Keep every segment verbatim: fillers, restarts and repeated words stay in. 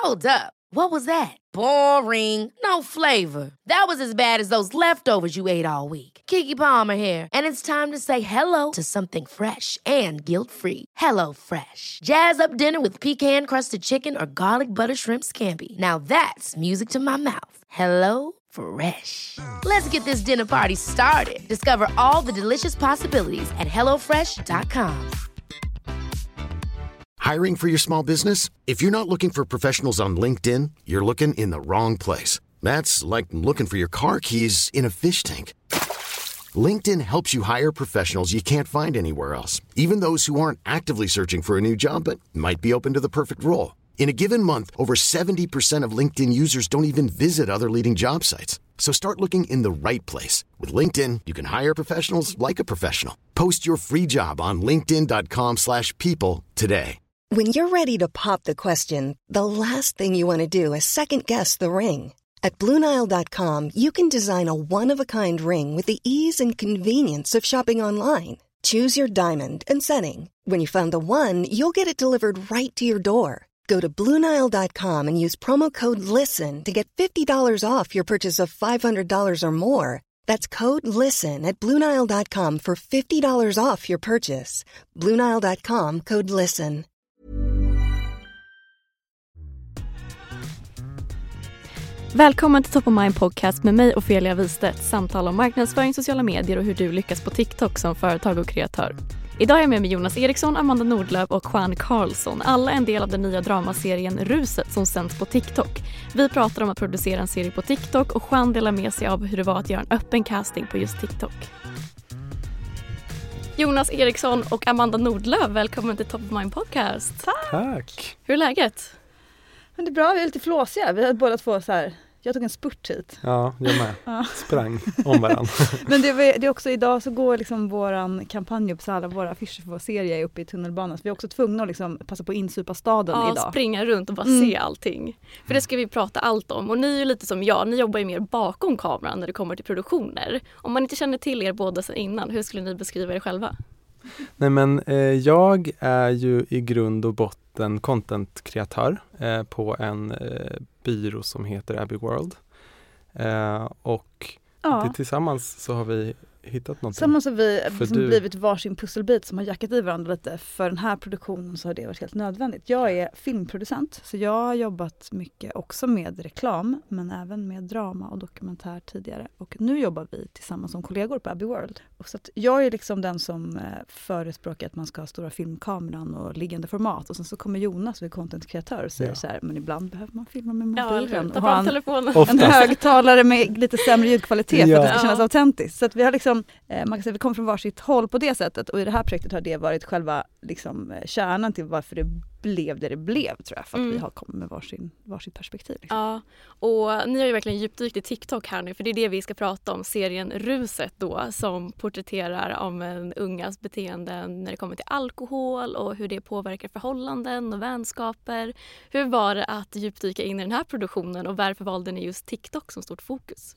Hold up. What was that? Boring. No flavor. That was as bad as those leftovers you ate all week. Keke Palmer here, and it's time to say hello to something fresh and guilt-free. Hello Fresh. Jazz up dinner with pecan-crusted chicken or garlic butter shrimp scampi. Now that's music to my mouth. Hello Fresh. Let's get this dinner party started. Discover all the delicious possibilities at hello fresh dot com. Hiring for your small business? If you're not looking for professionals on LinkedIn, you're looking in the wrong place. That's like looking for your car keys in a fish tank. LinkedIn helps you hire professionals you can't find anywhere else, even those who aren't actively searching for a new job but might be open to the perfect role. In a given month, over seventy percent of LinkedIn users don't even visit other leading job sites. So start looking in the right place. With LinkedIn, you can hire professionals like a professional. Post your free job on linkedin dot com slash people today. When you're ready to pop the question, the last thing you want to do is second-guess the ring. At Blue Nile dot com, you can design a one-of-a-kind ring with the ease and convenience of shopping online. Choose your diamond and setting. When you find the one, you'll get it delivered right to your door. Go to Blue Nile dot com and use promo code LISTEN to get fifty dollars off your purchase of five hundred dollars or more. That's code LISTEN at Blue Nile dot com for fifty dollars off your purchase. Blue Nile dot com, code LISTEN. Välkommen till Top of Mind Podcast med mig Ofelia Wistedt. Samtal om marknadsföring, sociala medier och hur du lyckas på TikTok som företag och kreatör. Idag är jag med mig Jonas Eriksson, Amanda Nordlöf och Juan Carlsson. Alla är en del av den nya dramaserien Ruset som sänds på TikTok. Vi pratar om att producera en serie på TikTok och Juan delar med sig av hur det var att göra en öppen casting på just TikTok. Jonas Eriksson och Amanda Nordlöf, välkommen till Top of Mind Podcast. Tack! Tack. Hur är läget? Men det är bra, vi är lite flåsiga. Vi hade båda två så här. Jag tog en spurt hit. Ja, jag med. Ja. Sprang om varandra. Men det, var, det är också idag så går liksom våran kampanj upp så alla våra affischer för vår serie är uppe i tunnelbanan. Så vi är också tvungna att liksom passa på att insupa staden ja, idag. Springa runt och bara mm. se allting. För det ska vi prata allt om. Och ni är ju lite som jag, ni jobbar ju mer bakom kameran när det kommer till produktioner. Om man inte känner till er båda sedan innan, hur skulle ni beskriva er själva? Nej men eh, jag är ju i grund och botten content-kreatör eh, på en eh, byrå som heter Abbey World. Eh, och ja. det, tillsammans så har vi hittat något. Tillsammans har vi liksom du... blivit varsin pusselbit som har jackat i varandra lite. För den här produktionen så har det varit helt nödvändigt. Jag är filmproducent så jag har jobbat mycket också med reklam men även med drama och dokumentär tidigare. Och nu jobbar vi tillsammans som kollegor på Abbey World. Och så att jag är liksom den som förespråkar att man ska ha stora filmkameran och liggande format. Och sen så kommer Jonas, som är content-kreatör, och säger ja. så här, men ibland behöver man filma med mobilen. Ja, och ha en, telefonen. en högtalare med lite sämre ljudkvalitet ja. för att det ska kännas autentiskt. Så att vi har liksom man kan säga vi kommer från varsitt håll på det sättet och i det här projektet har det varit själva liksom, kärnan till varför det blev det det blev tror jag för att mm. vi har kommit med varsin, varsitt perspektiv. Liksom. Ja, och ni har ju verkligen djupdykt i TikTok här nu för det är det vi ska prata om, serien Ruset då som porträtterar om en ungas beteenden när det kommer till alkohol och hur det påverkar förhållanden och vänskaper. Hur var det att djupdyka in i den här produktionen och varför valde ni just TikTok som stort fokus?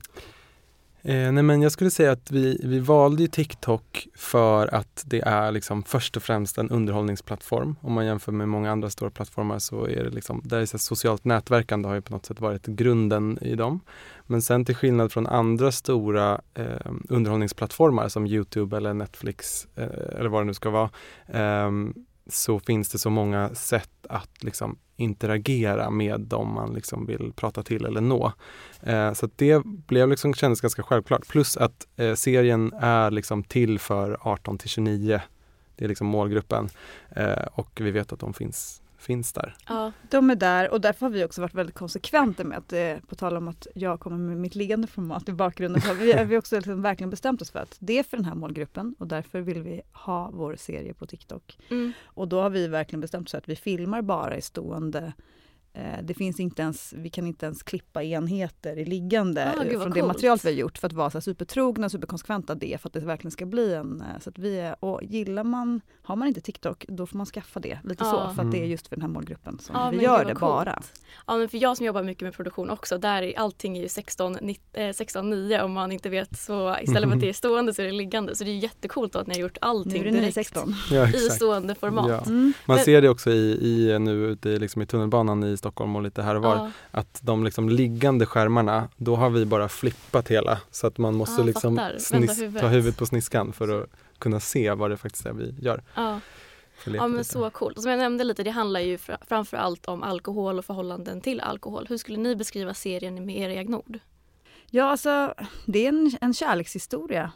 Eh, nej men jag skulle säga att vi, vi valde ju TikTok för att det är liksom först och främst en underhållningsplattform. Om man jämför med många andra stora plattformar så är det liksom, där är så socialt nätverkande har ju på något sätt varit grunden i dem. Men sen till skillnad från andra stora eh, underhållningsplattformar som YouTube eller Netflix eh, eller vad det nu ska vara eh, så finns det så många sätt att liksom interagera med dem man liksom vill prata till eller nå. Eh, så att det blev liksom, kändes ganska självklart. Plus att eh, serien är liksom till för arton till tjugonio. Det är liksom målgruppen. Eh, och vi vet att de finns, finns där. Ja, de är där och därför har vi också varit väldigt konsekventa med att, eh, på tal om att jag kommer med mitt liggande format i bakgrunden, så har vi, har vi också liksom verkligen bestämt oss för att det är för den här målgruppen och därför vill vi ha vår serie på TikTok. Mm. Och då har vi verkligen bestämt oss för att vi filmar bara i stående. Det finns inte ens, vi kan inte ens klippa enheter i liggande ah, från det material vi har gjort för att vara så supertrogna, superkonsekventa det för att det verkligen ska bli en, så att vi är, och gillar man, har man inte TikTok då får man skaffa det lite ah. så för att det är just för den här målgruppen som ah, vi gör det coolt. Bara. Ja men för jag som jobbar mycket med produktion också, där är allting är ju sexton nio om man inte vet så istället för att det är stående så är det liggande så det är jättekult då att ni har gjort allting nu är det direkt sexton ja, i stående format. Ja. Mm. Man men, ser det också i, i nu ute liksom i tunnelbanan i Stockholm och lite här och var. Ja. Att de liksom liggande skärmarna, då har vi bara flippat hela. Så att man måste Ja, liksom fattar. snis- huvudet. ta huvudet på sniskan för att kunna se vad det faktiskt är vi gör. Ja. Ja, men så coolt. Som jag nämnde lite, det handlar ju fr- framför allt om alkohol och förhållanden till alkohol. Hur skulle ni beskriva serien med era egna ord? Ja, alltså det är en, en kärlekshistoria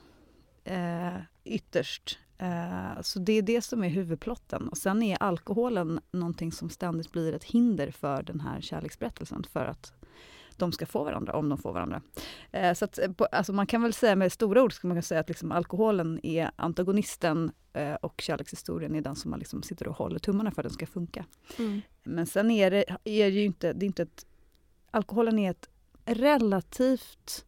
eh, ytterst. Eh, så det är det som är huvudplotten. Och sen är alkoholen någonting som ständigt blir ett hinder för den här kärleksberättelsen. För att de ska få varandra, om de får varandra. Eh, så att, alltså man kan väl säga med stora ord, ska man kan säga att liksom alkoholen är antagonisten eh, och kärlekshistorien är den som man liksom sitter och håller tummarna för att den ska funka. Mm. Men sen är det, är det ju inte, det är inte ett, alkoholen är ett relativt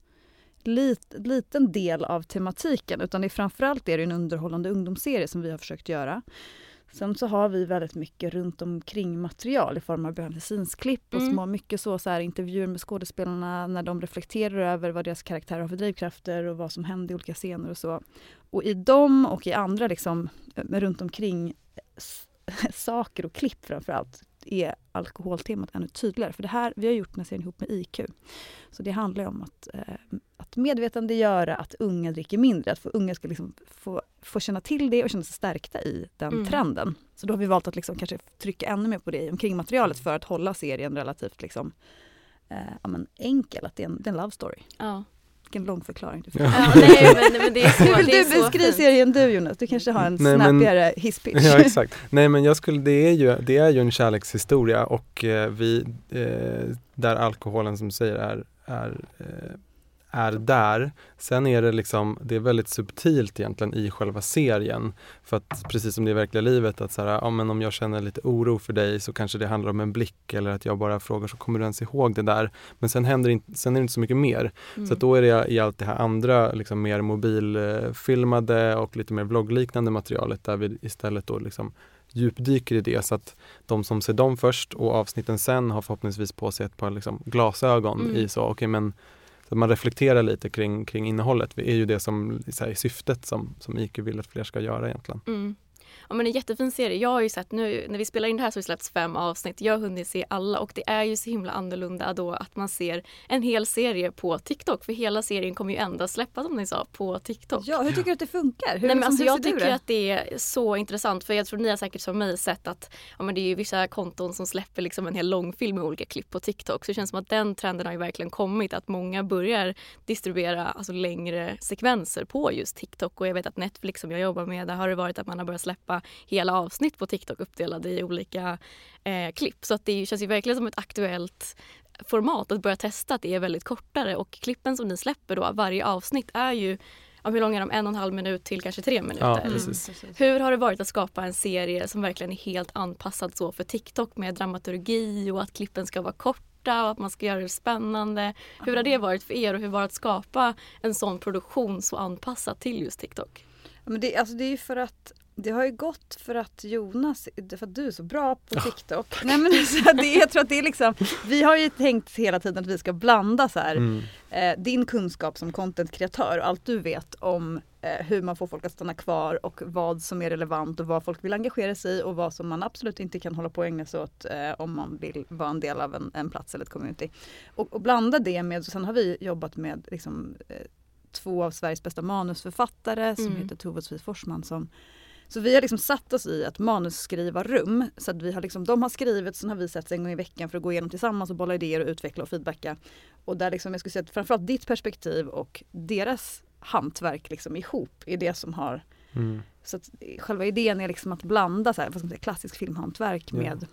lit, liten del av tematiken, utan det är framförallt är det en underhållande ungdomsserie som vi har försökt göra. Sen så har vi väldigt mycket runt omkring material i form av behind-the-scenes-klipp och Mm. små, mycket så, så här, intervjuer med skådespelarna när de reflekterar över vad deras karaktärer har för drivkrafter och vad som händer i olika scener och så. Och i dem och i andra liksom, runt omkring s- saker och klipp framförallt är alkoholtemat ännu tydligare. För det här, vi har gjort den här serien ihop med I Q. Så det handlar om att, eh, att medvetandegöra att unga dricker mindre. Att få unga ska liksom få, få känna till det och känna sig stärkta i den Mm. trenden. Så då har vi valt att liksom kanske trycka ännu mer på det omkring materialet för att hålla serien relativt liksom, eh, ja, men enkel. Att det är en, det är en love story. Ja. Vilken lång förklaring du fick. Ja, nej, men, men det är så, Hur vill det är du så beskriva fint. serien du, Jonas? Du kanske har en Nej, men- snappigare hisspitch. Ja, exakt. Nej, men jag skulle, det, är ju, det är ju en kärlekshistoria och eh, vi, eh, där alkoholen som du säger är, är, eh, är där. Sen är det liksom, det är väldigt subtilt egentligen i själva serien. För att precis som det är i verkliga livet, att så här, ja, men om jag känner lite oro för dig så kanske det handlar om en blick eller att jag bara frågar så kommer du ens ihåg det där. Men sen, händer inte, sen är det inte så mycket mer. Mm. Så att då är det i allt det här andra liksom mer mobilfilmade och lite mer vloggliknande materialet där vi istället då liksom djupdyker i det så att de som ser dem först och avsnitten sen har förhoppningsvis på sig ett par liksom glasögon Mm. i så, okej, men så att man reflekterar lite kring, kring innehållet. Det är ju det som så här, är syftet som, som I Q vill att fler ska göra egentligen. Mm. Ja, men en jättefin serie. Jag har ju sett nu, när vi spelar in det här så har vi släppts fem avsnitt. Jag har hunnit se alla och det är ju så himla annorlunda då att man ser en hel serie på TikTok. För hela serien kommer ju endast släppas, som ni sa, på TikTok. Ja, hur tycker du att det funkar? Hur, Nej, men liksom, alltså, hur jag ser du tycker det? att det är så intressant, för jag tror ni har säkert som mig sett att ja, men det är ju vissa konton som släpper liksom en hel långfilm med olika klipp på TikTok. Så det känns som att den trenden har ju verkligen kommit, att många börjar distribuera alltså, längre sekvenser på just TikTok. Och jag vet att Netflix som jag jobbar med, där har det varit att man har börjat släppa hela avsnitt på TikTok uppdelade i olika eh, klipp. Så att det känns ju verkligen som ett aktuellt format att börja testa, att det är väldigt kortare. Och klippen som ni släpper då, varje avsnitt är ju, ja, hur långa är de? En och en halv minut till kanske tre minuter. Ja, Mm, precis. precis. Hur har det varit att skapa en serie som verkligen är helt anpassad så för TikTok med dramaturgi och att klippen ska vara korta och att man ska göra det spännande? Hur har det varit för er och hur var det att skapa en sån produktion så anpassad till just TikTok? Ja, men det, alltså det är ju för att det har ju gått för att Jonas, för att du är så bra på TikTok. Nej, men så det, jag tror att det är liksom, vi har ju tänkt hela tiden att vi ska blanda så här, Mm. eh, din kunskap som content-kreatör och allt du vet om eh, hur man får folk att stanna kvar och vad som är relevant och vad folk vill engagera sig i och vad som man absolut inte kan hålla på och ägna sig åt eh, om man vill vara en del av en, en plats eller ett community. Och, och blanda det med, sen har vi jobbat med liksom, eh, två av Sveriges bästa manusförfattare som Mm. heter Tove och Sofie Forsman som så vi har liksom satt oss i ett manusskrivarrum så att vi har liksom, de har skrivit, sen har vi sett en gång i veckan för att gå igenom tillsammans och bolla idéer och utveckla och feedbacka. Och där liksom, jag skulle säga att framförallt ditt perspektiv och deras hantverk liksom ihop är det som har, Mm. så att själva idén är liksom att blanda så här, vad ska man säga, klassisk filmhantverk Ja. med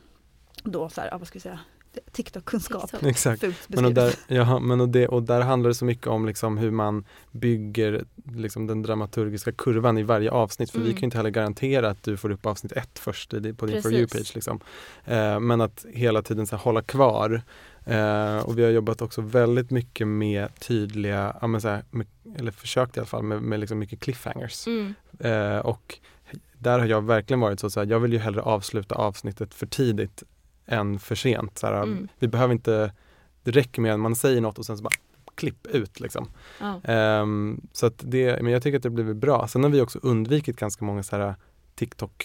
då så här, ja, vad ska jag säga, TikTok-kunskap. TikTok. Exakt. Fult Men och, beskrivet. där, ja, men och, det, och där handlar det så mycket om liksom hur man bygger liksom den dramaturgiska kurvan i varje avsnitt. För Mm. vi kan ju inte heller garantera att du får upp avsnitt ett först i, på din Precis. For You-page. Liksom. Eh, men att hela tiden så här, hålla kvar. Eh, och vi har jobbat också väldigt mycket med tydliga, ja, men så här, med, eller försökt i alla fall, med, med liksom mycket cliffhangers. Mm. Eh, och där har jag verkligen varit så, så här, jag vill ju hellre avsluta avsnittet för tidigt än för sent. Så här, Mm. Vi behöver inte, det räcker med att man säger något och sen så bara klipp ut liksom. Ja. Ehm, så att det, men jag tycker att det blivit bra. Sen har vi också undvikit ganska många så här TikTok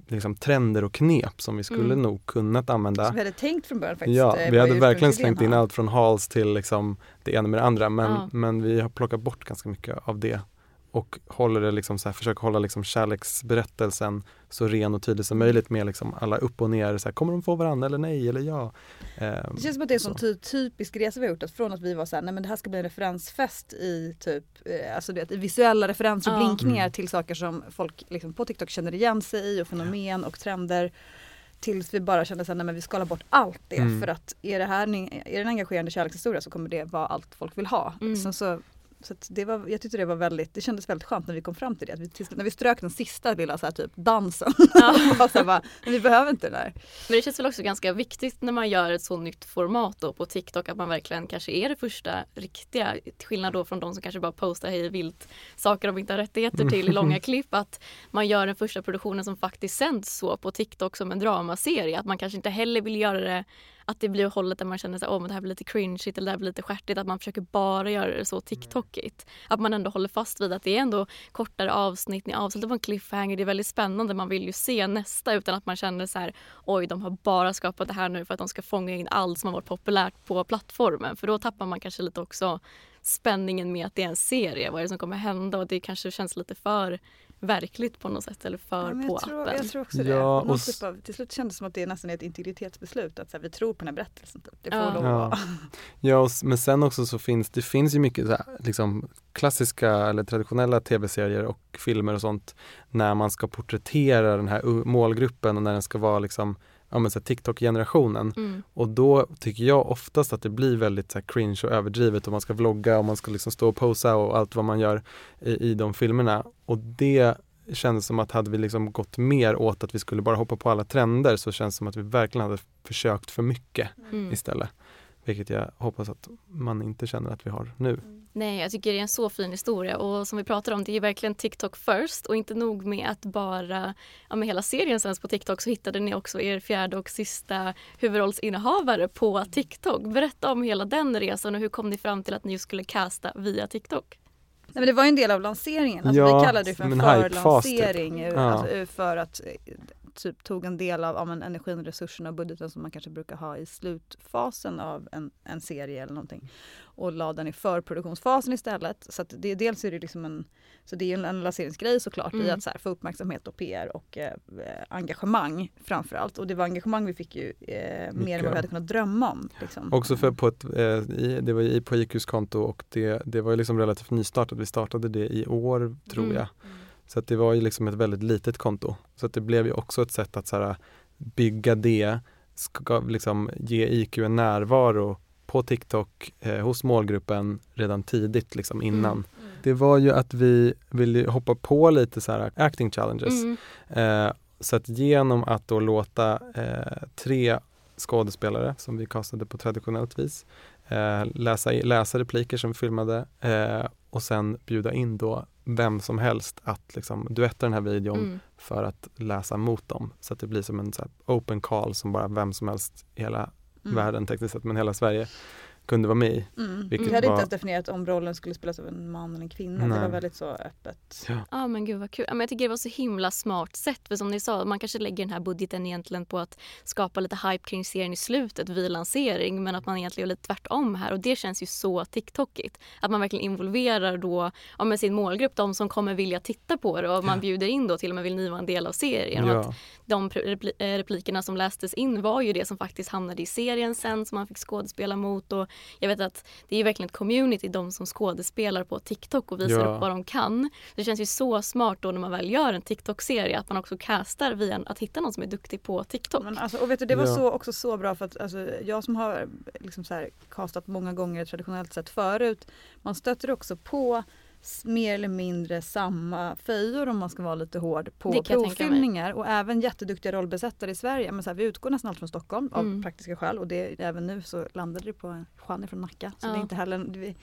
liksom trender och knep som vi skulle Mm. nog kunnat använda. Som vi hade tänkt från början faktiskt. Ja, eh, vi var hade ju verkligen ursprungsidén slängt in här. allt från hals till liksom det ena med det andra. Men, Ja. men vi har plockat bort ganska mycket av det. Och håller det liksom så här, försöker hålla liksom kärleksberättelsen så ren och tydlig som möjligt med liksom alla upp och ner. Så här, kommer de få varandra eller nej eller ja? Eh, Det känns som att det är en sån så. ty- typisk resa vi har gjort. Att från att vi var så här, nej men det här ska bli en referensfest i typ, eh, alltså det, visuella referenser och Ja. blinkningar Mm. till saker som folk liksom på TikTok känner igen sig i och fenomen och trender. Tills vi bara kände så här, nej men vi skalar bort allt det. Mm. För att är det här en, är det en engagerande kärlekshistoria så kommer det vara allt folk vill ha. Mm. Så, så, så att det var, jag tyckte det var väldigt, det kändes väldigt skönt när vi kom fram till det. Att vi, tills, när vi strök den sista lilla så här, typ dansen. Ja. var så här, bara, men vi behöver inte det där. Men det känns väl också ganska viktigt när man gör ett så nytt format då på TikTok att man verkligen kanske är det första riktiga, till skillnad då från de som kanske bara postar hej vilt saker de inte har rättigheter till i långa klipp, att man gör den första produktionen som faktiskt sänds så på TikTok som en dramaserie, att man kanske inte heller vill göra det att det blir hållet där man känner att oh, det här blir lite cringeigt eller det här blir lite skärtigt, att man försöker bara göra det så TikTokigt. Att man ändå håller fast vid att det är ändå kortare avsnitt, ni avslutar på en cliffhanger, det är väldigt spännande, man vill ju se nästa utan att man känner så här, oj de har bara skapat det här nu för att de ska fånga in allt som har varit populärt på plattformen. För då tappar man kanske lite också spänningen med att det är en serie, vad är det som kommer hända, och det kanske känns lite för verkligt på något sätt eller för Ja, men på jag, tror, appen. jag tror också det. Ja, Någon och s- typ av, till slut kändes det som att det är nästan ett integritetsbeslut. Att så här, vi tror på den här berättelsen. Typ. Det får Ja. lov Ja. att vara. Ja, och, s- men sen också så finns det finns ju mycket så här, liksom, klassiska eller traditionella tv-serier och filmer och sånt när man ska porträttera den här u- målgruppen och när den ska vara liksom, ja, men så här, TikTok-generationen. Mm. Och då tycker jag oftast att det blir väldigt så här, cringe och överdrivet och man ska vlogga och man ska liksom stå och posa och allt vad man gör i, i de filmerna. Och det kändes som att hade vi liksom gått mer åt att vi skulle bara hoppa på alla trender, så känns det som att vi verkligen hade försökt för mycket Mm. istället. Vilket jag hoppas att man inte känner att vi har nu. Nej, jag tycker det är en så fin historia, och som vi pratar om, det är verkligen TikTok first, och inte nog med att bara, ja, med hela serien sänds på TikTok, så hittade ni också er fjärde och sista huvudrollsinnehavare på TikTok. Berätta om hela den resan och hur kom ni fram till att ni skulle casta via TikTok? Nej, men det var ju en del av lanseringen. Alltså, Ja, vi kallade det för en som en hypefas, typ. förlansering. Ja. Alltså, för att eh, typ tog en del av ja, men, energin, resurserna och budgeten som man kanske brukar ha i slutfasen av en, en serie eller någonting. Och la den i förproduktionsfasen istället. Så att det, dels är det liksom en, så det är en, en lanseringsgrej såklart Mm. i att så här, få uppmärksamhet och P R och eh, engagemang framförallt. Och det var engagemang vi fick ju eh, mer än vad vi hade kunnat drömma om. Liksom. Också för på ett, eh, i, det var ju på I Qs konto och det, det var ju liksom relativt nystartat. Vi startade det i år tror Mm. jag. Så att det var ju liksom ett väldigt litet konto. Så att det blev ju också ett sätt att så här, bygga det, ska liksom ge I Q en närvaro på TikTok eh, hos målgruppen redan tidigt liksom innan. Mm. Det var ju att vi ville hoppa på lite så här acting challenges. Mm. Eh, så att genom att då låta eh, tre skådespelare som vi castade på traditionellt vis eh, läsa, läsa repliker som vi filmade eh, och sen bjuda in då vem som helst att liksom duetta den här videon Mm. för att läsa mot dem. Så att det blir som en så här open call som bara vem som helst i hela Mm. världen tekniskt sett, men hela Sverige kunde vara med i. Mm. Vilket Vi hade var- inte ens definierat om rollen skulle spelas av en man eller en kvinna. Nej. Det var väldigt så öppet. Ja. Ja, men gud vad kul. Ja, men jag tycker det var så himla smart sätt. För som ni sa, man kanske lägger den här budgeten egentligen på att skapa lite hype kring serien i slutet vid lansering. Men att man egentligen gör lite tvärtom här. Och det känns ju så TikTokigt. Att man verkligen involverar då, ja, med sin målgrupp, de som kommer vilja titta på det. Och man bjuder in då till och med vill ni vara en del av serien. Och Ja. att de repli- eh, replikerna som lästes in var ju det som faktiskt hamnade i serien sen, som man fick skådespela mot. Och jag vet att det är ju verkligen ett community, de som skådespelar på TikTok och visar Ja. upp vad de kan. Det känns ju så smart då när man väl gör en TikTok-serie att man också castar via en, att hitta någon som är duktig på TikTok. Men alltså, och vet du, det var Ja. så, också så bra för att alltså, jag som har liksom så här, castat många gånger traditionellt sett förut, man stöter också på s- mer eller mindre samma fejor om man ska vara lite hård Det på kan jag tänka mig. provfilmningar och även jätteduktiga rollbesättare i Sverige. Men så här, vi utgår nästan allt från Stockholm av Mm. praktiska skäl och det, även nu så landade det på Juan från Nacka. Så Ja. det är inte heller, vi, vi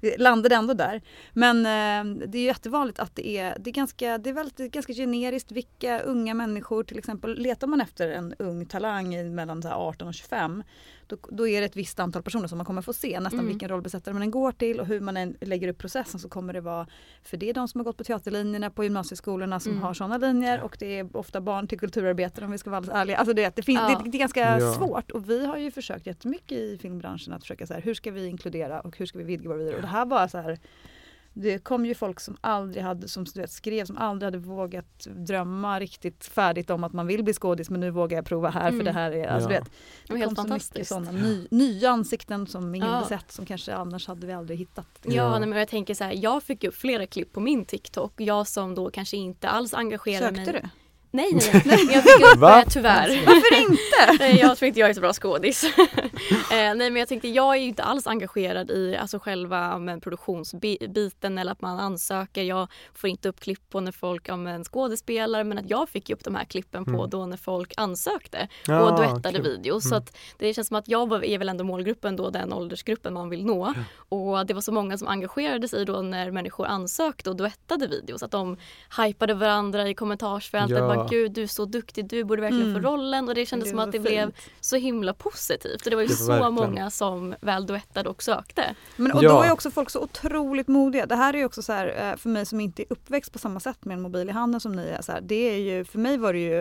vi landade ändå där. Men eh, det är ju jättevanligt att det är, det är, ganska, det är väldigt, det är ganska generiskt vilka unga människor, till exempel letar man efter en ung talang i mellan så här arton och tjugofem, då, då är det ett visst antal personer som man kommer få se nästan mm. vilken rollbesättare man än går till och hur man än lägger upp processen, så kommer det vara, för det är de som har gått på teaterlinjerna på gymnasieskolorna som mm. har sådana linjer, och det är ofta barn till kulturarbetare om vi ska vara alldeles ärliga. Alltså det, det, finns, ja. det, det är ganska ja. svårt, och vi har ju försökt jättemycket i filmbranschen att försöka så här, hur ska vi inkludera och hur ska vi vidga våra vidare, och det här var så här. Det kom ju folk som aldrig hade, som du vet, skrev, som aldrig hade vågat drömma riktigt färdigt om att man vill bli skådis, men nu vågar jag prova här mm. för det här är, alltså ja. du vet, det, det kom så mycket sådana ny, nya ansikten som ingen ja. besett, som kanske annars hade vi aldrig hittat. Ja, ja. Nej, men jag tänker så här, jag fick upp flera klipp på min TikTok, jag som då kanske inte alls engagerade mig. Sökte du? Nej, nej, nej. Jag fick upp det tyvärr. Varför inte? Nej, jag tror inte jag är så bra skådis. eh, nej, men jag tänkte, jag är ju inte alls engagerad i alltså själva men, produktionsbiten eller att man ansöker. Jag får inte upp klipp på när folk använder skådespelare, men att jag fick upp de här klippen på mm. då när folk ansökte ja, och duettade okay. videos. Mm. Så att det känns som att jag är väl ändå målgruppen då, den åldersgruppen man vill nå. Mm. Och det var så många som engagerade sig då när människor ansökte och duettade videos. Att de hypade varandra i kommentarsfältet. Ja. Bara, gud, du är så duktig, du borde verkligen mm. få rollen. Och det kändes det som att det fint. blev så himla positivt. Och det var ju det var så verkligen. många som väl duettade och sökte. Men, och ja. då är också folk så otroligt modiga. Det här är ju också så här, för mig som inte är uppväxt på samma sätt med en mobil i handen som ni är. Så här, det är ju, för mig var det ju,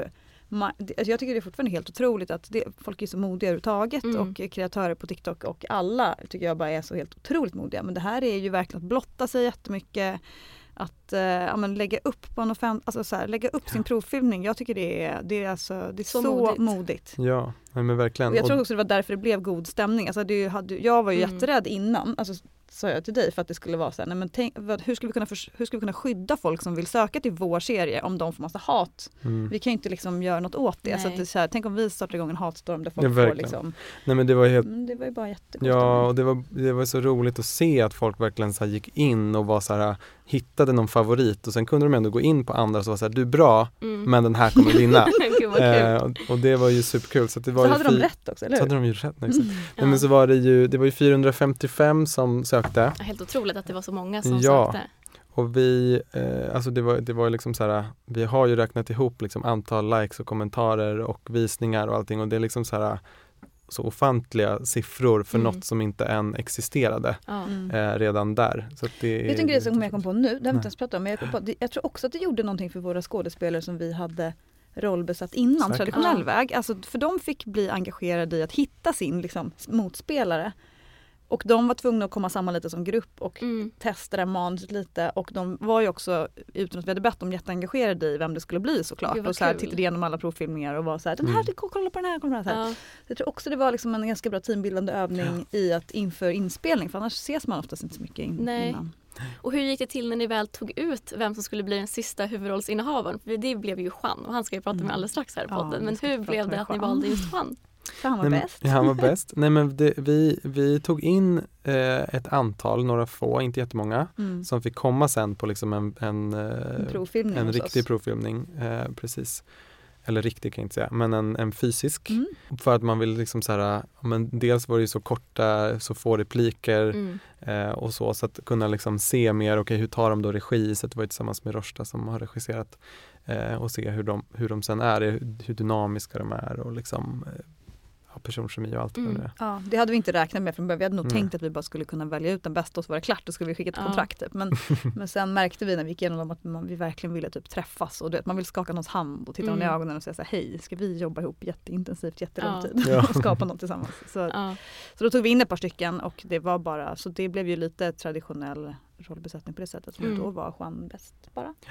jag tycker det är fortfarande helt otroligt att det, folk är så modiga överhuvudtaget mm. och kreatörer på TikTok och alla tycker jag bara är så helt otroligt modiga. Men det här är ju verkligen att blotta sig jättemycket. Att eh, ja, men lägga upp på en offent- alltså så här, lägga upp sin provfilmning. Jag tycker det är, det är, alltså, det är så, så modigt. modigt. Ja, men verkligen. Och jag tror också det var därför det blev god stämning. Alltså, det hade, jag var ju mm. jätterädd innan. Alltså, sa jag till dig för att det skulle vara så här, nej, men tänk, hur, ska vi kunna för, hur ska vi kunna skydda folk som vill söka till vår serie om de får massa hat? Mm. Vi kan ju inte liksom göra något åt det. Så att det är så här, tänk om vi startar igång en hatstorm där folk ja, får liksom... Nej, men det var helt... Mm, det var ju bara jättegott. Ja, och det var, det var så roligt att se att folk verkligen så här gick in och var så här, hittade någon favorit och sen kunde de ändå gå in på andra och så var så här, du är bra, mm. men den här kommer vinna. eh, och, och det var ju superkul. Så, att det var så ju hade fy- de rätt också, eller hur? Så hade de ju rätt. Mm. Nej, ja. men så var det ju, det var ju fyrahundrafemtiofem som sökte. Helt otroligt att det var så många som ja. sökte. Och vi, eh, alltså det var, det var liksom så här, vi har ju räknat ihop liksom antal likes och kommentarer och visningar och allting och det är liksom så här så ofantliga siffror för mm. något som inte än existerade mm. eh, redan där. Så att det vet du en grej som jag kom på nu? Det har vi inte ens pratat om, men jag, kom på, det, jag tror också att det gjorde någonting för våra skådespelare som vi hade rollbesatt innan, Säkert. traditionell ja. väg. Alltså, för de fick bli engagerade i att hitta sin liksom, motspelare. Och de var tvungna att komma samman lite som grupp och mm. testa det manuset lite. Och de var ju också, utan att vi hade bett dem, jätteengagerade i vem det skulle bli såklart. Och så här, tittade igenom alla provfilmningar och var så här, den här, mm. kolla på den här, kolla på den här. Ja. Jag tror också det var liksom en ganska bra teambildande övning ja. i att inför inspelning. För annars ses man oftast inte så mycket in, Nej. innan. Och hur gick det till när ni väl tog ut vem som skulle bli den sista huvudrollsinnehavaren? För det blev ju Juan och han ska ju prata med alldeles strax här i podden. Ja, men hur blev det att ni valde just Juan? För han var Nej, bäst. Ja, han var bäst. Nej, men det, vi, vi tog in eh, ett antal, några få, inte jättemånga, mm. som fick komma sen på liksom en, en, en, provfilmning en riktig oss. provfilmning. Eh, precis. Eller riktig kan jag inte säga, men en, en fysisk. Mm. För att man vill liksom så här, men dels var det ju så korta, så få repliker mm. eh, och så, så att kunna liksom se mer, okej okay, hur tar de då regi? Så det var ju tillsammans med Rosta som har regisserat eh, och se hur de, hur de sen är, hur, hur dynamiska de är och liksom eh, personkemi och allt mm. det. Ja, det hade vi inte räknat med från början. Vi hade nog mm. tänkt att vi bara skulle kunna välja ut den bästa och så var det klart, då skulle vi skicka ett ja. kontrakt. Typ. Men, men sen märkte vi när vi gick igenom dem att man, vi verkligen ville typ träffas och det, man vill skaka någons hand och titta mm. någon i ögonen och säga så här, hej, ska vi jobba ihop jätteintensivt, jättelång ja. tid Ja. och skapa något tillsammans. Så, ja. så då tog vi in ett par stycken och det var bara, så det blev ju lite traditionell rollbesättning på det sättet. Men mm. då var Juan bäst bara. Ja.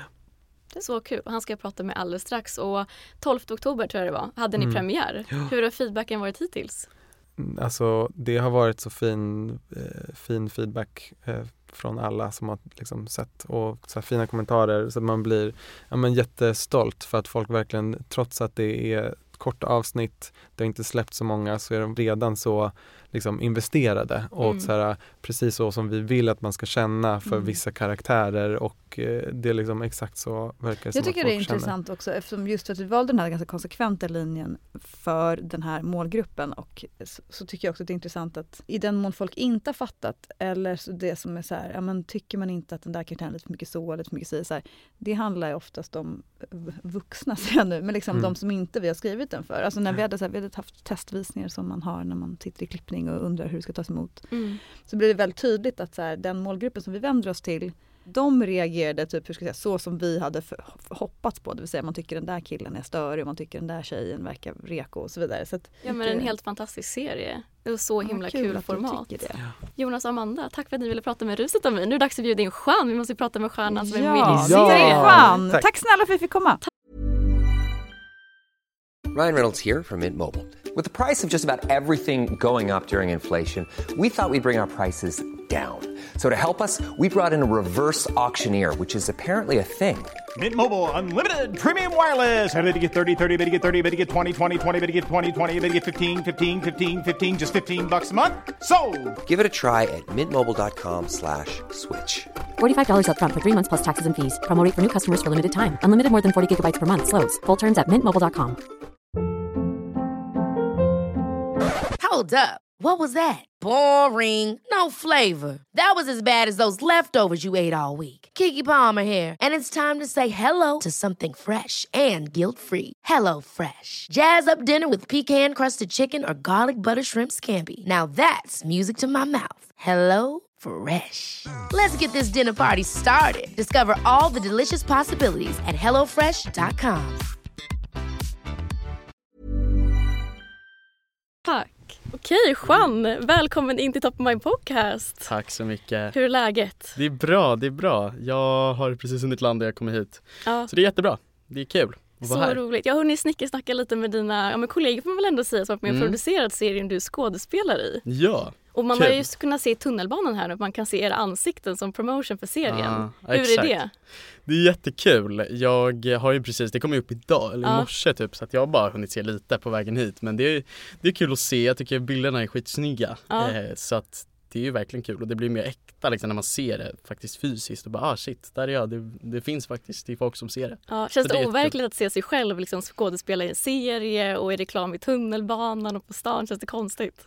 Så kul. Han ska jag prata med alldeles strax. Och tolfte oktober tror jag det var. Hade ni mm. premiär? Ja. Hur har feedbacken varit hittills? Alltså det har varit så fin, eh, fin feedback eh, från alla som har liksom sett och så här fina kommentarer så att man blir ja, men jättestolt för att folk verkligen, trots att det är korta avsnitt, det har inte släppt så många, så är de redan så liksom investerade och Mm. så här, precis så som vi vill att man ska känna för Mm. vissa karaktärer, och eh, det är liksom exakt så verkar det som Jag tycker att det är folk känner. intressant också, eftersom just att vi valde den här ganska konsekventa linjen för den här målgruppen, och så, så tycker jag också att det är intressant att i den mån folk inte har fattat, eller så det som är så här, ja, men tycker man inte att den där karaktären är lite för mycket så eller för mycket så, så här, det handlar ju oftast om vuxna, säger jag nu, men liksom Mm. de som inte vi har skrivit den för. Alltså när vi hade, så här, vi hade haft testvisningar som man har när man sitter i klippning och undrar hur det ska tas emot, Mm. så blir det väldigt tydligt att så här, den målgruppen som vi vänder oss till, de reagerade typ, hur ska jag säga, så som vi hade för, för, hoppats på. Det vill säga man tycker den där killen är störig, man tycker den där tjejen verkar reko och så vidare. Så att, Ja, men en helt fantastisk serie. Och så ja, himla kul kul, att du format. tycker det. Jonas och Amanda, tack för att ni ville prata med Ruset om mig. Nu är det dags att bjuda in Jean. Vi måste ju prata med Jean som är med Ja, i Ja. det är serien. Jean. Tack. Tack snälla för att vi fick komma. Ryan Reynolds here from Mint Mobile. With the price of just about everything going up during inflation, we thought we'd bring our prices down. So to help us, we brought in a reverse auctioneer, which is apparently a thing. Mint Mobile Unlimited Premium Wireless. How to get thirty, thirty, how to get thirty, how to get twenty, twenty, twenty, how to get twenty, twenty, how to get fifteen, fifteen, fifteen, fifteen, just fifteen bucks a month? Sold! Give it a try at mintmobile.com slash switch. forty-five dollars up front for three months plus taxes and fees. Promo rate for new customers for limited time. Unlimited more than forty gigabytes per month. Slows full terms at mint mobile dot com. Hold up. What was that? Boring. No flavor. That was as bad as those leftovers you ate all week. Keke Palmer here, and it's time to say hello to something fresh and guilt-free. Hello Fresh. Jazz up dinner with pecan-crusted chicken or garlic butter shrimp scampi. Now that's music to my mouth. Hello Fresh. Let's get this dinner party started. Discover all the delicious possibilities at hello fresh dot com. Tack. Okej, Jean. Välkommen in till Top of My Podcast. Tack så mycket. Hur är läget? Det är bra, det är bra. Jag har precis hunnit landa, jag kommer hit. Ja. Så det är jättebra. Det är kul att Så vara här. roligt. Jag har hunnit snickesnacka lite med dina ja, men kollegor, får man väl ändå säga, som har med och Mm. producerat serien du skådespelar i. Ja. Och man Kul. har ju kunnat se tunnelbanan här nu, man kan se era ansikten som promotion för serien. Ja, Hur är exakt. det? Det är jättekul. Jag har ju precis, det kom ju upp idag, eller i Ja. morse typ, så att jag har bara hunnit se lite på vägen hit. Men det är, det är kul att se, jag tycker bilderna är skitsnygga. Ja. Eh, så att det är ju verkligen kul och det blir mer äkta liksom, när man ser det faktiskt fysiskt och bara ah shit, där är jag, det, det finns faktiskt, det är folk som ser det. Ja, känns Så det är det overkligt jättekul. att se sig själv liksom skådespela i en serie och i reklam i tunnelbanan och på stan? Känns det konstigt?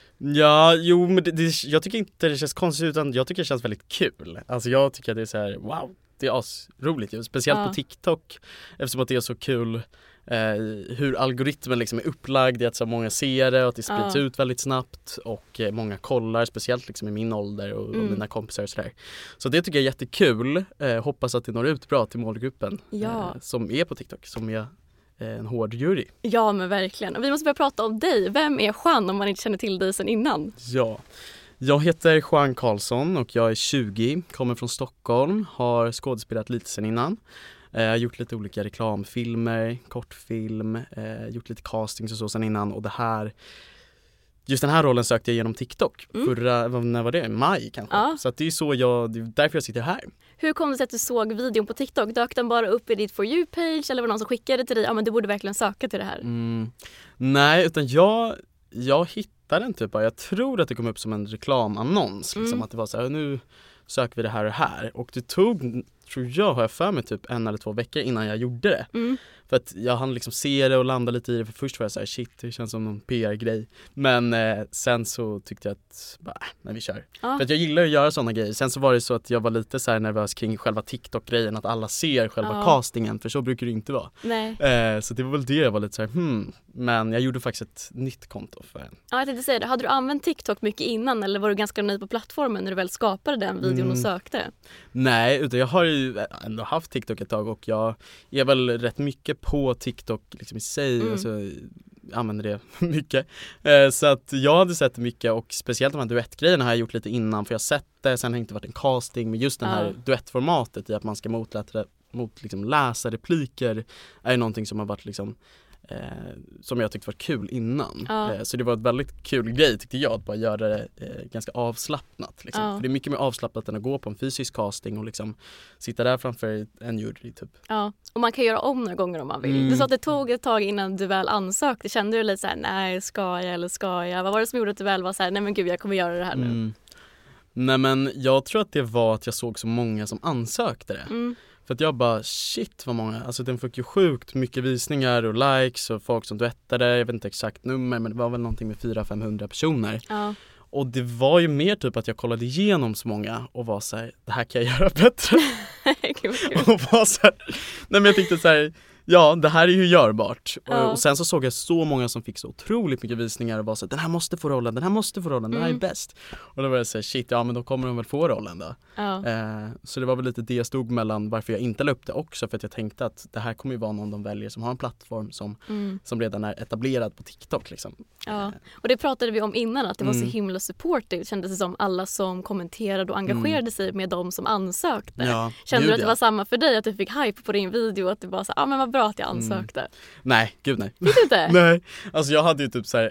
Ja, jo men det, det, jag tycker inte det känns konstigt, utan jag tycker det känns väldigt kul. Alltså jag tycker att det är så här, wow, det är asroligt ju. Speciellt Ja. på TikTok, eftersom att det är så kul eh, hur algoritmen liksom är upplagd i att så många ser det och att det sprids Ja. ut väldigt snabbt och eh, många kollar, speciellt liksom i min ålder och, och Mm. mina kompisar och sådär. Så det tycker jag är jättekul. Eh, hoppas att det når ut bra till målgruppen Ja. eh, som är på TikTok, som är eh, en hård jury. Ja, men verkligen. Och vi måste börja prata om dig. Vem är Jean om man inte känner till dig sedan innan? Ja, jag heter Jean Karlsson och jag är tjugo, kommer från Stockholm, har skådespelat lite sen innan. Eh, Jag har gjort lite olika reklamfilmer, kortfilm, eh, gjort lite castings och så sen innan, och det här, just den här rollen sökte jag genom TikTok. Mm. Förra, vad- när var det? Maj kanske. Ja. Så att det är så jag, det är därför jag sitter här. Hur kom det sig att du såg videon på TikTok? Dök den bara upp i ditt For You-page eller var det någon som skickade till dig? Ja, men du borde verkligen söka till det här. Mm. Nej, utan jag, jag hittade den typ bara. Jag tror att det kom upp som en reklamannons. Liksom, Mm. att det var så här, nu söker vi det här och här. Och det tog, tror jag, har jag för mig typ en eller två veckor innan jag gjorde det. Mm. För att jag hann liksom se det och landa lite i det. För först var jag så här, shit, det känns som någon P R-grej. Men eh, sen så tyckte jag att, bara, äh, men vi kör. Ja. För att jag gillar att göra sådana grejer. Sen så var det så att jag var lite så här nervös kring själva TikTok-grejen. Att alla ser själva Ja. castingen, för så brukar det inte vara. Nej. Eh, så det var väl det jag var lite så här, hmm. Men jag gjorde faktiskt ett nytt konto för en. Ja, jag tänkte säga det. Hade du använt TikTok mycket innan eller var du ganska ny på plattformen när du väl skapade den videon och Mm. sökte? Nej, utan jag har ju ändå haft TikTok ett tag och jag är väl rätt mycket på TikTok liksom i sig, Mm. alltså jag använder det mycket. Eh, så att jag hade sett det mycket, och speciellt de här duettgrejerna har jag gjort lite innan, för jag har sett det, sen har det inte varit en casting, men just den här Ja. duettformatet i att man ska motläsa mot liksom läsa repliker är ju någonting som har varit liksom eh, som jag tyckte var kul innan. Ja. Eh, så det var ett väldigt kul grej tyckte jag, att bara göra det eh, ganska avslappnat. Liksom. Ja. För det är mycket mer avslappnat än att gå på en fysisk casting och liksom sitta där framför en jury typ. Ja, och man kan göra om några gånger om man vill. Mm. Du sa att det tog ett tag innan du väl ansökte. Kände du lite så här, nej, ska jag eller ska jag? Vad var det som gjorde att du väl var så här, nej men gud, jag kommer göra det här nu? Mm. Nej men jag tror att det var att jag såg så många som ansökte det. Mm. För att jag bara, shit vad många, alltså den fick ju sjukt mycket visningar och likes och folk som duettade, jag vet inte exakt nummer men det var väl någonting med fyra till femhundra personer. Ja. Och det var ju mer typ att jag kollade igenom så många och var så här, det här kan jag göra bättre. och var så här, nej men jag tyckte så här, ja det här är ju görbart. Ja. Och, och sen så såg jag så många som fick så otroligt mycket visningar och var så här, den här måste få rollen, den här måste få rollen, den här är Mm. bäst. Och då var jag så här, shit, ja men då kommer de väl få rollen då. Ja. Eh, så det var väl lite det jag stod mellan varför jag inte la upp det också, för att jag tänkte att det här kommer ju vara någon de väljer som har en plattform som, Mm. som redan är etablerad på TikTok liksom. Ja, och det pratade vi om innan, att det var Mm. så himla supportive. Det kändes som alla som kommenterade och engagerade Mm. sig med de som ansökte. Ja, Kände gud, du att det ja. var samma för dig, att du fick hype på din video, att du bara så, ja ah, men vad bra att jag ansökte. Mm. Nej, gud nej. Fick du inte? Nej, alltså jag hade ju typ så här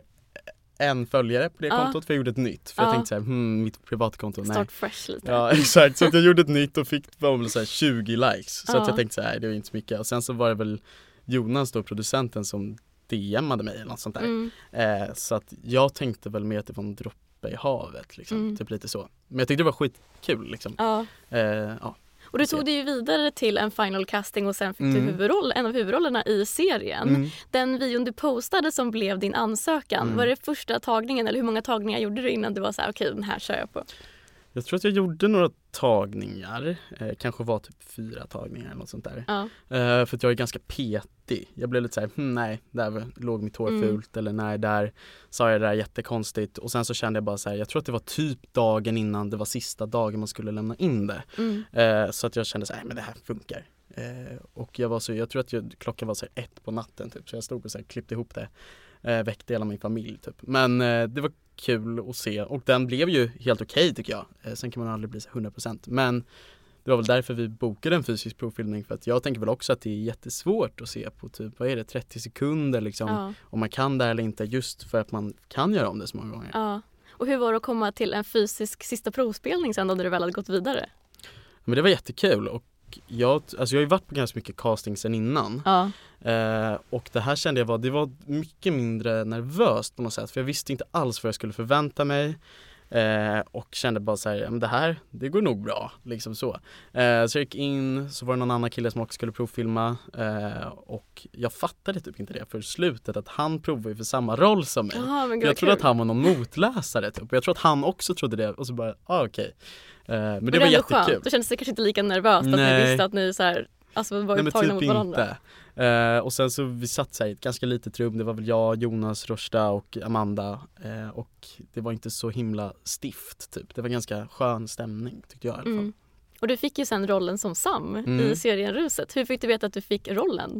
en följare på det Ja. kontot, för jag gjorde ett nytt. För Ja. jag tänkte så här, hmm, mitt privatkonto, nej. Start fresh lite. Ja, exakt. Så att jag gjorde ett nytt och fick var väl så här tjugo likes. Så Ja. att jag tänkte så här, det var inte så mycket. Och sen så var det väl Jonas då, producenten, som D M:ade mig eller något sånt där. Mm. Eh, så att jag tänkte väl mer att det var en droppe i havet liksom, Mm. typ lite så. Men jag tyckte det var skitkul liksom. Ja. Eh, ja. Och du tog dig ju vidare till en final casting och sen fick Mm. du huvudroll, en av huvudrollerna i serien. Mm. Den videon du postade som blev din ansökan, Mm. var det första tagningen eller hur många tagningar gjorde du innan du var så här, okej, den här kör jag på? Jag tror att jag gjorde några tagningar, eh, kanske var typ fyra tagningar eller något sånt där. Ja. Eh, för att jag är ganska petig. Jag blev lite så här, hm, nej, där låg mitt hår Mm. fult, eller nej, där sa jag det där jättekonstigt. Och sen så kände jag bara så här, jag tror att det var typ dagen innan det var sista dagen man skulle lämna in det. Mm. Eh, så att jag kände så här, men det här funkar. Eh, och jag var så, jag tror att jag, klockan var så här ett på natten typ, så jag stod och så här, klippte ihop det. Eh, väckte hela min familj typ. Men eh, det var kul att se, och den blev ju helt okej okay, tycker jag. Eh, sen kan man aldrig bli så hundra procent. Men det var väl därför vi bokade en fysisk provfilmning, för att jag tänker väl också att det är jättesvårt att se på typ, vad är det, trettio sekunder liksom, Ja. om man kan det eller inte, just för att man kan göra om det så många gånger. Ja. Och hur var det att komma till en fysisk sista provspelning sen då, när du väl hade gått vidare? Men det var jättekul, och jag, alltså jag har ju varit på ganska mycket casting sen innan. Ja. Eh, och det här kände jag var, det var mycket mindre nervöst på något sätt, för jag visste inte alls vad jag skulle förvänta mig. Eh, och kände bara så här, ja, men det här, det går nog bra, liksom så. Eh, så jag gick in, så var det någon annan kille som också skulle provfilma, eh, och jag fattade typ inte det för slutet, att han provade för samma roll som mig. Jaha, men gud, jag vad trodde kul. att han var någon motläsare typ, och jag tror att han också trodde det, och så bara, ah, okej. Eh, men, Men det var ändå jättekul. skönt. Då kändes det kanske inte lika nervöst att ni Nej. visste att ni så här, alltså var Nej, men tagna typ mot varandra. inte. Eh, och sen så vi satt så här i ett ganska litet rum. Det var väl jag, Jonas, Rosta och Amanda. Eh, och det var inte så himla stift typ. Det var ganska skön stämning tyckte jag i alla fall. Mm. Och du fick ju sen rollen som Sam Mm. i serien Ruset. Hur fick du veta att du fick rollen?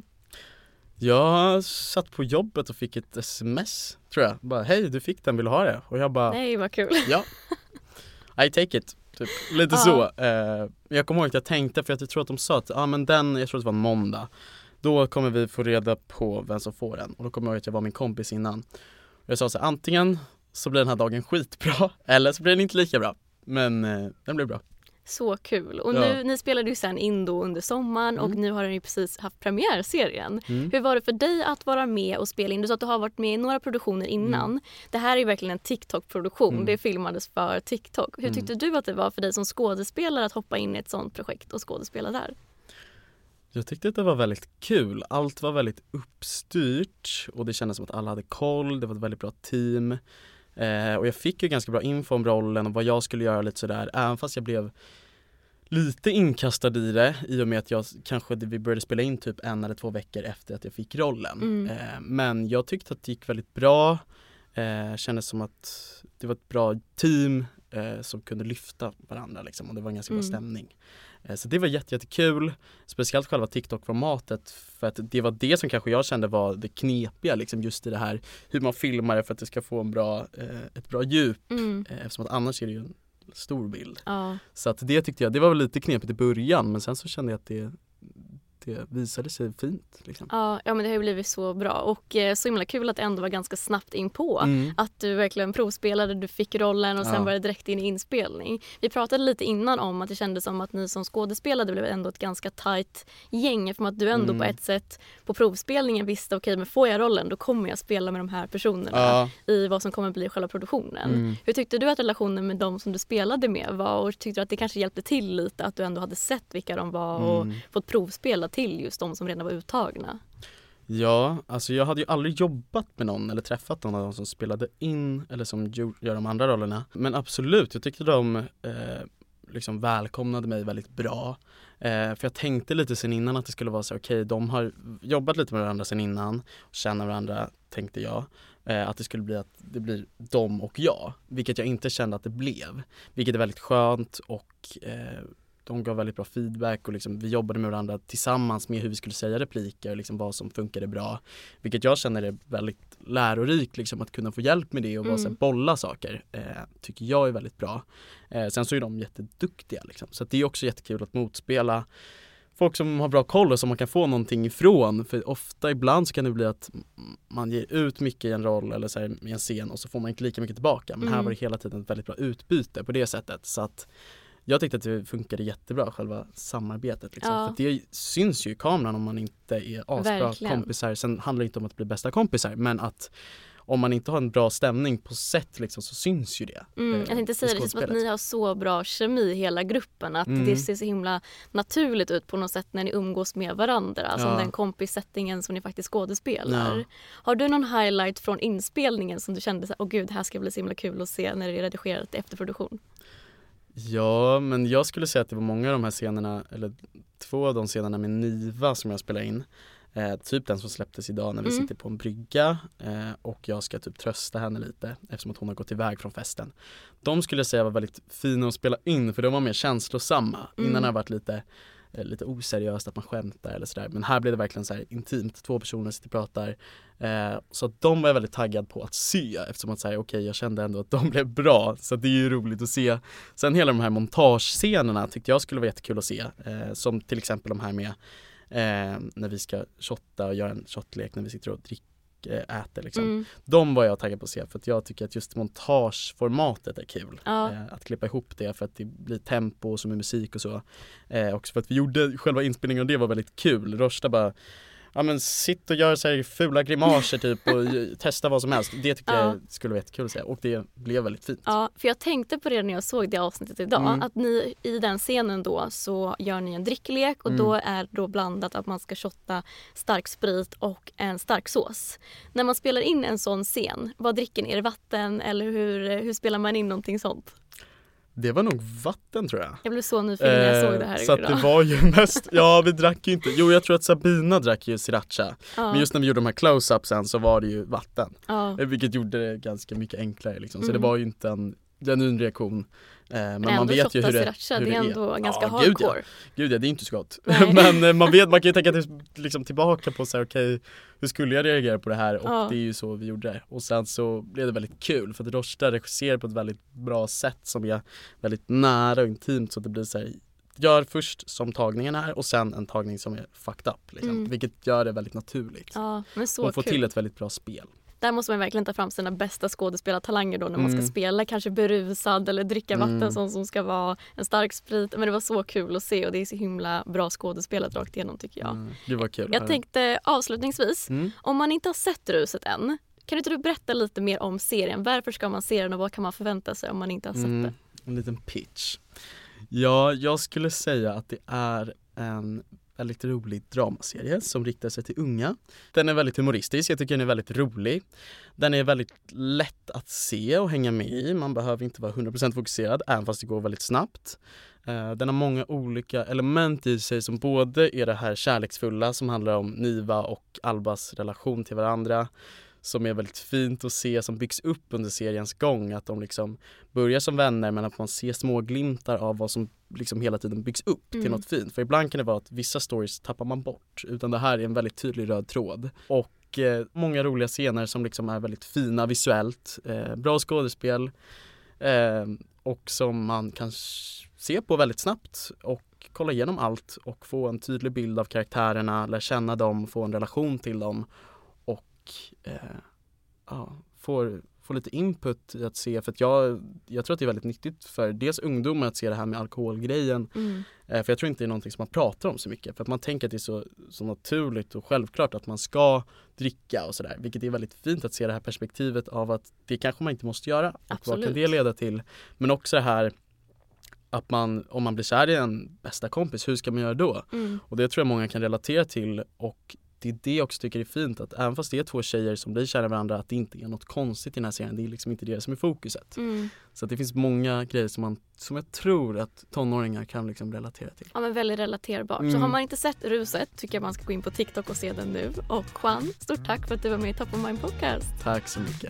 Jag satt på jobbet och fick ett sms, tror jag. Bara, hej, du fick den, vill du ha det? Och jag bara, Nej, vad kul. ja, I take it. Typ. Lite Ja. så. Eh, jag kommer ihåg att jag tänkte, för jag tror att de sa att ah, men den, jag tror att det var en måndag. Då kommer vi få reda på vem som får den. Och då kommer jag ihåg att jag var min kompis innan. Och jag sa så här, antingen så blir den här dagen skitbra, eller så blir den inte lika bra. Men eh, den blev bra. Så kul. Och Ja. nu, ni spelade ju sen in då under sommaren och Mm. nu har den ju precis haft premiär, serien. Mm. Hur var det för dig att vara med och spela in? Du sa att du har varit med i några produktioner innan. Mm. Det här är ju verkligen en TikTok-produktion. Mm. Det filmades för TikTok. Hur Mm. tyckte du att det var för dig som skådespelare att hoppa in i ett sånt projekt och skådespela där? Jag tyckte att det var väldigt kul. Allt var väldigt uppstyrt och det kändes som att alla hade koll. Det var ett väldigt bra team. Eh, och jag fick ju ganska bra info om rollen och vad jag skulle göra lite sådär. Även fast jag blev lite inkastad i det i och med att jag kanske vi började spela in typ en eller två veckor efter att jag fick rollen. Mm. Eh, men jag tyckte att det gick väldigt bra. Eh, kändes som att det var ett bra team eh, som kunde lyfta varandra liksom, och det var en ganska Mm. bra stämning. Eh, så det var jätte, jättekul. Speciellt själva TikTok-formatet, för att det var det som kanske jag kände var det knepiga liksom, just i det här hur man filmar det för att det ska få en bra, eh, ett bra djup. Mm. Eh, eftersom att annars är det ju en stor bild. Ja. Så att det tyckte jag, det var väl lite knepigt i början, men sen så kände jag att det, det visade sig fint. Liksom. Ja, ja, men det har ju blivit så bra och eh, så himla kul att det ändå var ganska snabbt in på. Mm. Att du verkligen provspelade, du fick rollen och sen Ja. var det direkt in i inspelning. Vi pratade lite innan om att det kändes som att ni som skådespelade blev ändå ett ganska tajt gäng. Eftersom att du ändå Mm. på ett sätt på provspelningen visste okej, okay, men får jag rollen då kommer jag spela med de här personerna Ja. i vad som kommer bli själva produktionen. Mm. Hur tyckte du att relationen med de som du spelade med var och tyckte du att det kanske hjälpte till lite att du ändå hade sett vilka de var och Mm. fått provspela till just de som redan var uttagna? Ja, alltså jag hade ju aldrig jobbat med någon eller träffat någon av dem som spelade in eller som gör de andra rollerna. Men absolut, jag tyckte de eh, liksom välkomnade mig väldigt bra. Eh, för jag tänkte lite sen innan att det skulle vara så okej, okay, de har jobbat lite med varandra sen innan och känner varandra, tänkte jag. Eh, att det skulle bli att det blir de och jag, vilket jag inte kände att det blev. Vilket är väldigt skönt och eh, de gav väldigt bra feedback och liksom, vi jobbade med varandra tillsammans med hur vi skulle säga repliker och liksom vad som funkade bra. Vilket jag känner är väldigt lärorikt liksom, att kunna få hjälp med det och bara Mm. så här, bolla saker. Eh, tycker jag är väldigt bra. Eh, sen så är de jätteduktiga liksom. Så att det är också jättekul att motspela folk som har bra koll och som man kan få någonting ifrån. För ofta ibland så kan det bli att man ger ut mycket i en roll eller så här, i en scen och så får man inte lika mycket tillbaka. Men Mm. här var det hela tiden ett väldigt bra utbyte på det sättet. Så att jag tyckte att det funkade jättebra, själva samarbetet. Liksom. Ja. För det syns ju i kameran om man inte är asbra Verkligen. kompisar. Sen handlar det inte om att bli bästa kompisar, men att om man inte har en bra stämning på set liksom, så syns ju det. Mm, eh, jag tänkte i säga det, det är som att skådespelet. ni har så bra kemi i hela gruppen. Att Mm. det ser så himla naturligt ut på något sätt när ni umgås med varandra. Alltså Ja. den kompissättningen som ni faktiskt skådespelar. Ja. Har du någon highlight från inspelningen som du kände så här, åh gud, det här ska bli så himla kul att se när det är redigerat i efterproduktion? Ja, men jag skulle säga att det var många av de här scenerna, eller två av de scenerna med Niva som jag spelade in. Eh, typ den som släpptes idag när vi Mm. sitter på en brygga eh, och jag ska typ trösta henne lite eftersom att hon har gått iväg från festen. De skulle jag säga var väldigt fina att spela in för de var mer känslosamma. Mm. Innan har det varit lite, eh, lite oseriöst att man skämtar eller sådär. Men här blev det verkligen så här intimt. Två personer sitter och pratar. Eh, så att de var jag väldigt taggad på att se eftersom att säga okej, okay, jag kände ändå att de blev bra. Så det är ju roligt att se. Sen hela de här montagescenerna tyckte jag skulle vara jättekul att se. Eh, som till exempel de här med Eh, när vi ska shotta och göra en shotlek när vi sitter och dricker, äh, äter liksom. Mm. De var jag taggad på att se för att jag tycker att just montageformatet är kul. Ja. Eh, att klippa ihop det för att det blir tempo som är musik och så. Eh, också för att vi gjorde själva inspelningen och det var väldigt kul. Rosta bara, ja men sitt och gör så här fula grimaser typ och testa vad som helst. Det tycker Ja. jag skulle vara jättekul att se och det blev väldigt fint. Ja, för jag tänkte på det när jag såg det avsnittet idag. Mm. Att ni i den scenen då så gör ni en dricklek och Mm. då är då blandat att man ska shotta stark sprit och en stark sås. När man spelar in en sån scen, vad dricker ni? Är det vatten eller hur, hur spelar man in någonting sånt? Det var nog vatten tror jag. Jag blev så nyfiken när jag såg det här Så att idag. det var ju mest, ja vi drack ju inte, jo jag tror att Sabina drack ju sriracha. Ja. Men just när vi gjorde de här close-upsen så var det ju vatten. Ja. Eh, Vilket gjorde det ganska mycket enklare liksom. Så Mm. det var ju inte en genuin reaktion. Eh, men Men man vet ju hur det, sriracha, hur det det är är. ändå ganska Ja, hardcore. Gud ja. Gud ja, det är inte så gott. Nej. Men eh, man vet, man kan ju tänka till, liksom tillbaka på så här, okej, hur skulle jag reagera på det här? Och Ja. det är ju så vi gjorde det. Och sen så blev det väldigt kul för att Rosta regisserar på ett väldigt bra sätt som är väldigt nära och intimt så att det blir så här, gör först som tagningen är och sen en tagning som är fucked up liksom. Mm. Vilket gör det väldigt naturligt. Ja, men så Hon får kul. till ett väldigt bra spel. Där måste man verkligen ta fram sina bästa skådespelartalanger då när man ska Mm. spela kanske berusad eller dricka vatten Mm. som, som ska vara en stark sprit. Men det var så kul att se och det är så himla bra skådespelat rakt igenom tycker jag. Mm. Det var kul. Jag tänkte avslutningsvis, Mm. om man inte har sett Ruset än, kan inte du berätta lite mer om serien? Varför ska man se den och vad kan man förvänta sig om man inte har sett Mm, det? en liten pitch. Ja, jag skulle säga att det är en väldigt rolig dramaserie som riktar sig till unga. Den är väldigt humoristisk, jag tycker den är väldigt rolig. Den är väldigt lätt att se och hänga med i. Man behöver inte vara hundra procent fokuserad, även fast det går väldigt snabbt. Uh, den har många olika element i sig som både är det här kärleksfulla som handlar om Niva och Albas relation till varandra. Som är väldigt fint att se, som byggs upp under seriens gång. Att de liksom börjar som vänner men att man ser små glimtar av vad som liksom hela tiden byggs upp Mm. till något fint. För ibland kan det vara att vissa stories tappar man bort. Utan det här är en väldigt tydlig röd tråd. Och eh, många roliga scener som liksom är väldigt fina visuellt. Eh, bra skådespel. Eh, och som man kan se på väldigt snabbt. Och och kolla igenom allt och få en tydlig bild av karaktärerna, lära känna dem, få en relation till dem och eh, ja, få, få lite input i att se, för att jag, jag tror att det är väldigt nyttigt för dels ungdomar att se det här med alkoholgrejen, mm. eh, för jag tror inte det är någonting som man pratar om så mycket, för att man tänker att det är så, så naturligt och självklart att man ska dricka och sådär, vilket är väldigt fint att se det här perspektivet av att det kanske man inte måste göra. Och vad kan det leda till? Men också det här att man, om man blir kär i en bästa kompis, hur ska man göra då? Mm. Och det tror jag många kan relatera till, och det är det jag också tycker är fint, att även fast det är två tjejer som blir kära i varandra, att det inte är något konstigt i den här serien. Det är liksom inte det som är fokuset. Mm. Så att det finns många grejer som, man, som jag tror att tonåringar kan liksom relatera till. Ja, men väldigt relaterbart. Mm. Så har man inte sett Ruset tycker jag man ska gå in på TikTok och se den nu. Och Juan, stort tack för att du var med i Top of Mind Podcast. Tack så mycket.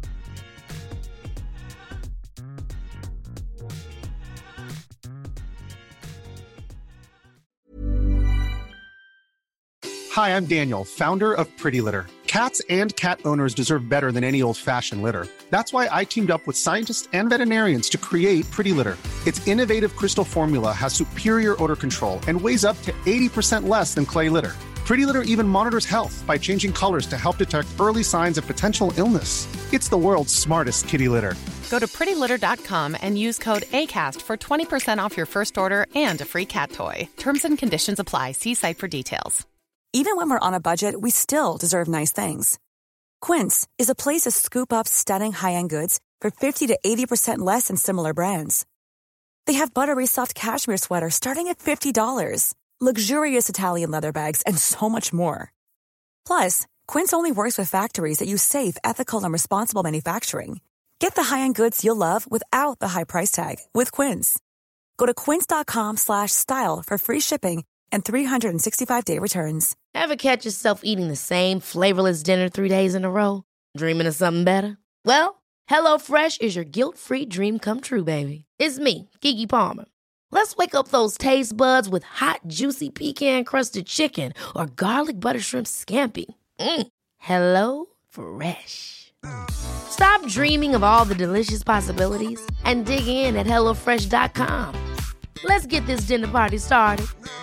Hi, I'm Daniel, founder of Pretty Litter. Cats and cat owners deserve better than any old-fashioned litter. That's why I teamed up with scientists and veterinarians to create Pretty Litter. Its innovative crystal formula has superior odor control and weighs up to eighty percent less than clay litter. Pretty Litter even monitors health by changing colors to help detect early signs of potential illness. It's the world's smartest kitty litter. Go to pretty litter dot com and use code ACAST for twenty percent off your first order and a free cat toy. Terms and conditions apply. See site for details. Even when we're on a budget, we still deserve nice things. Quince is a place to scoop up stunning high-end goods for fifty to eighty percent less than similar brands. They have buttery soft cashmere sweaters starting at fifty dollars, luxurious Italian leather bags, and so much more. Plus, Quince only works with factories that use safe, ethical, and responsible manufacturing. Get the high-end goods you'll love without the high price tag with Quince. Go to quince dot com slash style for free shipping and three hundred sixty-five day returns. Ever catch yourself eating the same flavorless dinner three days in a row? Dreaming of something better? Well, HelloFresh is your guilt-free dream come true, baby. It's me, Keke Palmer. Let's wake up those taste buds with hot, juicy pecan-crusted chicken or garlic butter shrimp scampi. Mm. Hello Fresh. Stop dreaming of all the delicious possibilities and dig in at hello fresh dot com. Let's get this dinner party started.